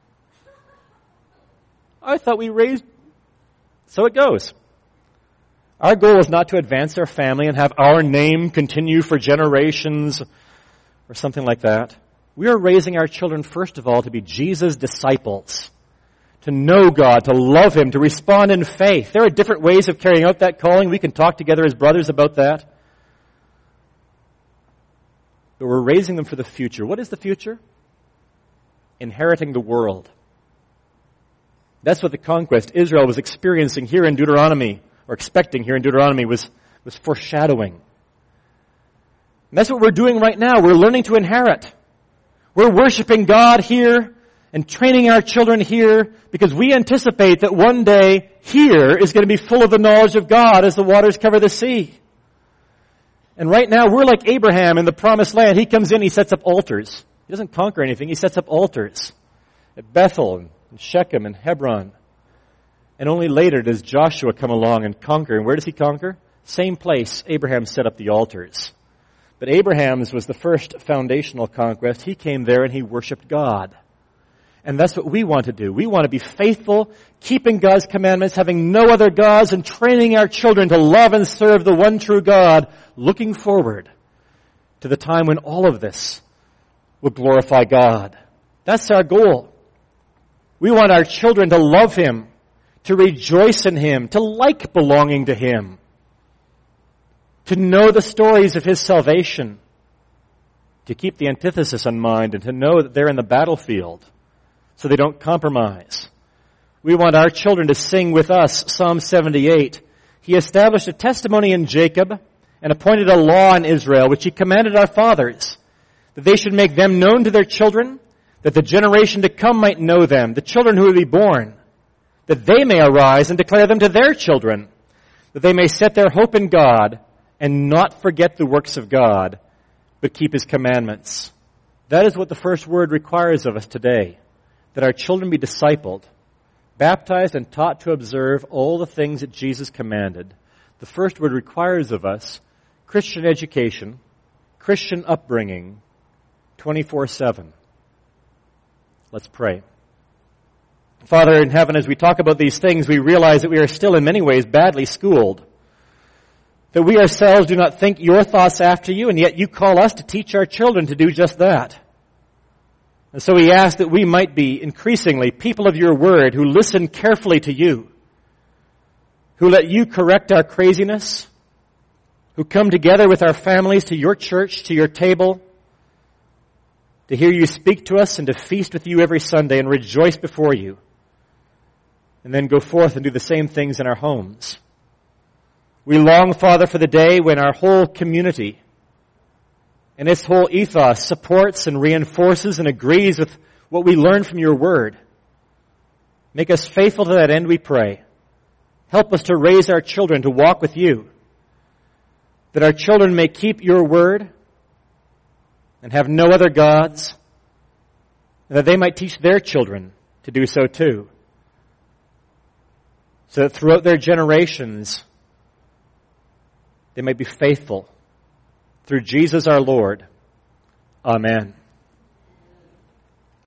I thought we raised... So it goes. Our goal is not to advance our family and have our name continue for generations or something like that. We are raising our children, first of all, to be Jesus' disciples. To know God, to love Him, to respond in faith. There are different ways of carrying out that calling. We can talk together as brothers about that. But we're raising them for the future. What is the future? Inheriting the world. That's what the conquest Israel was experiencing here in Deuteronomy, or expecting here in Deuteronomy, was foreshadowing. And that's what we're doing right now. We're learning to inherit. We're worshiping God here and training our children here because we anticipate that one day here is going to be full of the knowledge of God as the waters cover the sea. And right now we're like Abraham in the promised land. He comes in, he sets up altars. He doesn't conquer anything, he sets up altars at Bethel and Shechem and Hebron. And only later does Joshua come along and conquer. And where does he conquer? Same place Abraham set up the altars. But Abraham's was the first foundational conquest. He came there and he worshiped God. And that's what we want to do. We want to be faithful, keeping God's commandments, having no other gods, and training our children to love and serve the one true God, looking forward to the time when all of this will glorify God. That's our goal. We want our children to love Him, to rejoice in Him, to like belonging to Him, to know the stories of His salvation, to keep the antithesis in mind, and to know that they're in the battlefield so they don't compromise. We want our children to sing with us Psalm 78. He established a testimony in Jacob and appointed a law in Israel, which He commanded our fathers, that they should make them known to their children, that the generation to come might know them, the children who will be born, that they may arise and declare them to their children, that they may set their hope in God and not forget the works of God, but keep His commandments. That is what the first word requires of us today, that our children be discipled, baptized and taught to observe all the things that Jesus commanded. The first word requires of us Christian education, Christian upbringing, 24/7. Let's pray. Father in heaven, as we talk about these things, we realize that we are still in many ways badly schooled. That we ourselves do not think your thoughts after you, and yet you call us to teach our children to do just that. And so we ask that we might be increasingly people of your word who listen carefully to you, who let you correct our craziness, who come together with our families to your church, to your table, to hear you speak to us and to feast with you every Sunday and rejoice before you, and then go forth and do the same things in our homes. We long, Father, for the day when our whole community and its whole ethos supports and reinforces and agrees with what we learn from your word. Make us faithful to that end, we pray. Help us to raise our children to walk with you, that our children may keep your word and have no other gods, and that they might teach their children to do so too, so that throughout their generations they might be faithful. Through Jesus our Lord. Amen.